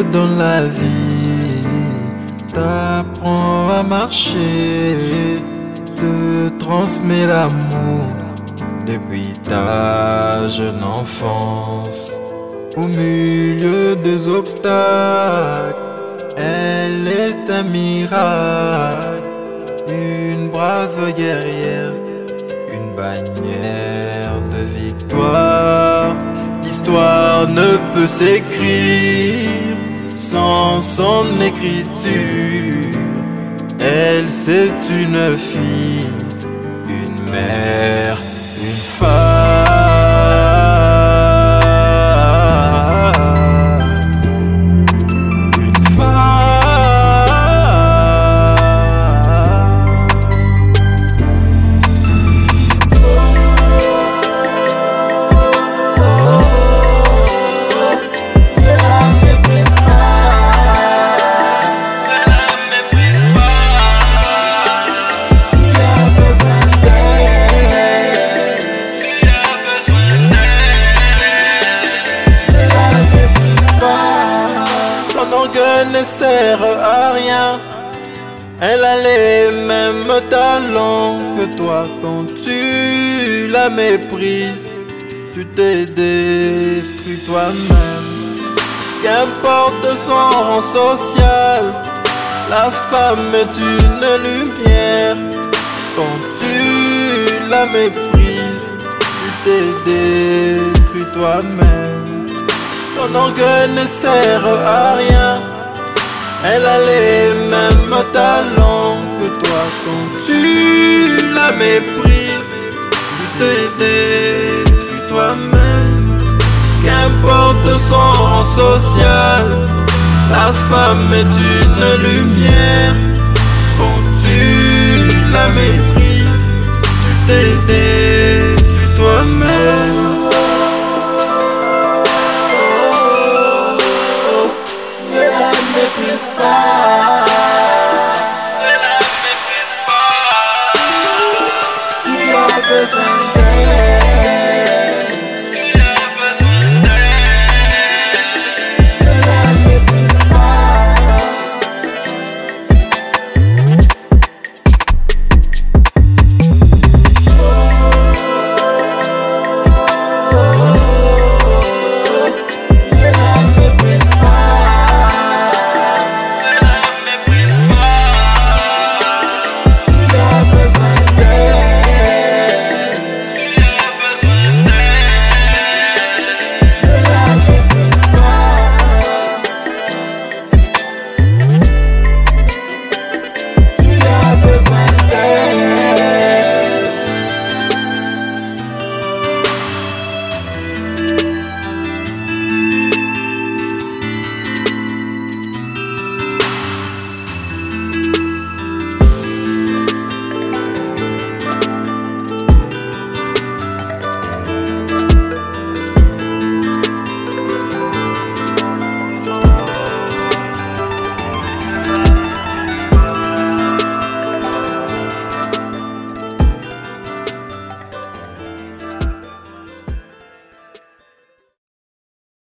dans la vie t'apprend à marcher, te transmet l'amour depuis ta jeune enfance. Au milieu des obstacles, elle est un miracle, une brave guerrière, une bannière de victoire. L'histoire ne peut s'écrire sans son écriture. Elle, c'est une fille, une mère, une femme. Ne sert à rien, elle a les mêmes talents que toi. Quand tu la méprises, tu t'es détruit toi-même. Qu'importe son rang social, la femme est une lumière. Quand tu la méprises, tu t'es détruit toi-même. Ton orgueil ne sert à rien, elle a les mêmes talents que toi. Quand tu la méprises, tu t'es détruit toi-même. Qu'importe son rang social, la femme est une lumière. Quand tu la méprises, tu t'es détruit toi-même. Tu as besoin